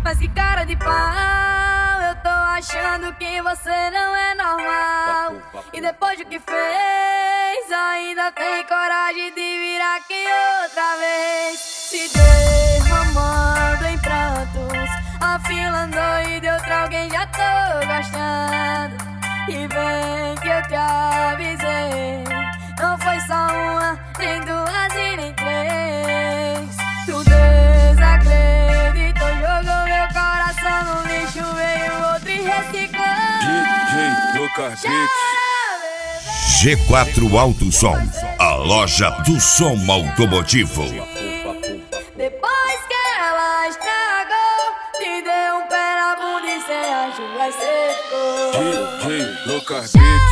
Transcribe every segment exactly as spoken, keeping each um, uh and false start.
Mas que cara de pau, eu tô achando que você não é normal. E depois do que fez, ainda tem coragem de vir aqui outra vez. Se derramando em prantos, afilando e de outra alguém já tô gostando. E vem que eu te avisei, não foi só uma, nem duas e nem três. Tu desacreditou, jogou meu coração no lixo, veio outro e reciclou. D J Lucas Beats. G quatro Auto Som, a loja do som automotivo. Depois que ela estragou, te deu um pé na bunda e cê acha vai secou. D J Lucas Beats.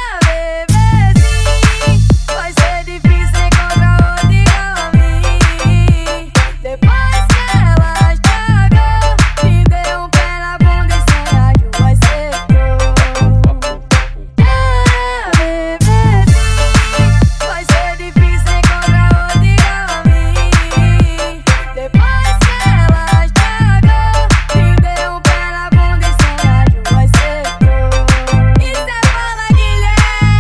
Vai ser difícil encontrar outro igual a mim. Depois que ela estragou, te deu um pé na bunda e cê acha vai secou. Vai ser difícil encontrar outro igual a mim. Depois que ela estragou, te deu um pé na bunda e cê acha vai secou. Isso é fala, Guilherme.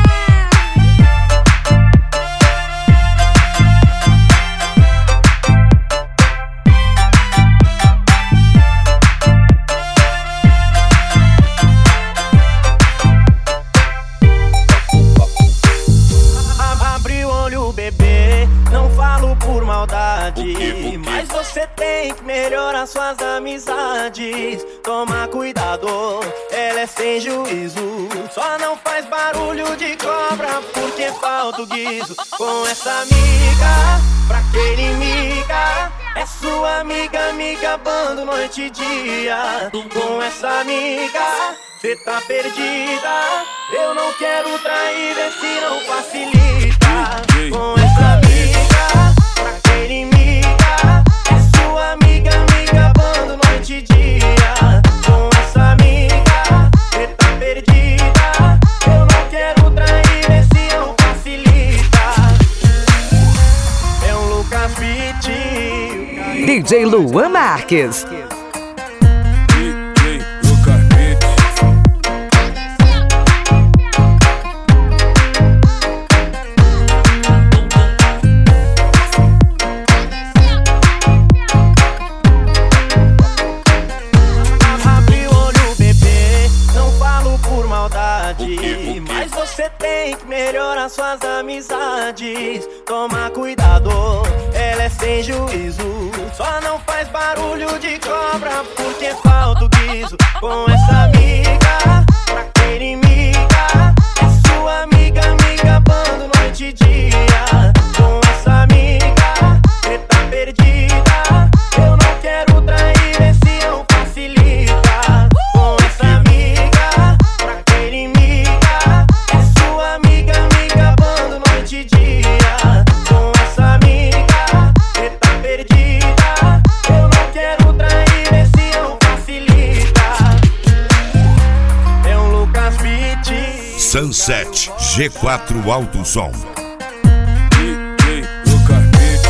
Abre o olho, bebê, não falo por maldade. O quê, o quê? Mas você tem que melhorar suas amizades. Toma cuidado, ela é sem juízo. Só não faz barulho de cobra porque falta o guiso. Com essa amiga, pra que inimiga? É sua amiga, amiga, bando noite e dia. Com essa amiga, cê tá perdida. Eu não quero trair, vê se não facilita. Com essa amiga, pra que inimiga? É sua amiga, amiga, bando noite e dia. Com essa amiga, cê tá perdida. Eu não quero trair, vê se não facilita. É um Lucas Beats. D J Luan Marques. D J Lucas Beats. Abre o olho, bebê, não falo por maldade. O quê, o quê? Mas você tem que melhorar suas amizades. Toma cuidado, ela é sem juízo. Só não faz barulho de cobra porque falta o guiso. Com essa amiga, pra que inimiga? É sua amiga, amiga, bando noite e dia. Com essa amiga, cê tá perdida. Eu não quero trair, vê se não facilita. Com essa amiga, pra que inimiga? É sua amiga, amiga, bando noite e dia. Com essa amiga, cê tá perdida. Eu não quero trair, vê se não facilita. É um Lucas Beats. Sunset G quatro Auto Som. D J Lucas Beats.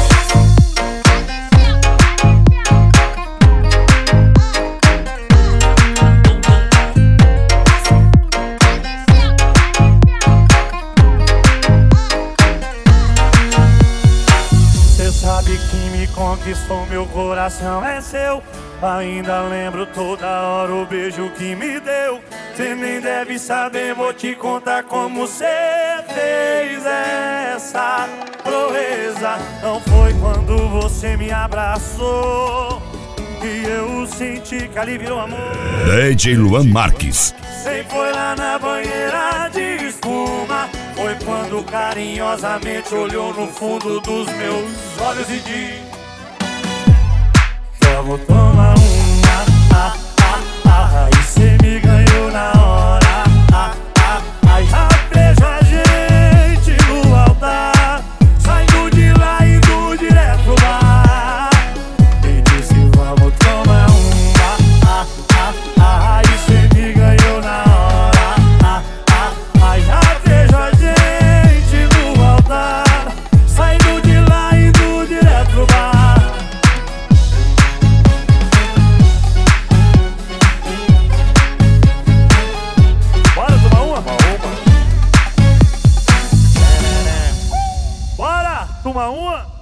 Cê sabe que me conquistou, meu coração é seu. Ainda lembro toda hora o beijo que me deu. Cê nem deve saber, vou te contar como cê fez essa proeza. Não foi quando você me abraçou que eu senti que ali virou amor. D J Luan Marques. Nem foi lá na banheira de espuma. Foi quando carinhosamente olhou no fundo dos meus olhos e disse: vamos tomar uma, ah, ah, ah. E cê me ganhou na hora, ah, ah, ah. Já vejo a gente no altar, saindo de lá e indo direto pro bar. E disse: vamos tomar uma, ah, ah, ah. E cê me ganhou na hora, ah, ah, ah. Já vejo a gente no altar, saindo de lá e indo direto pro bar. uma, uma.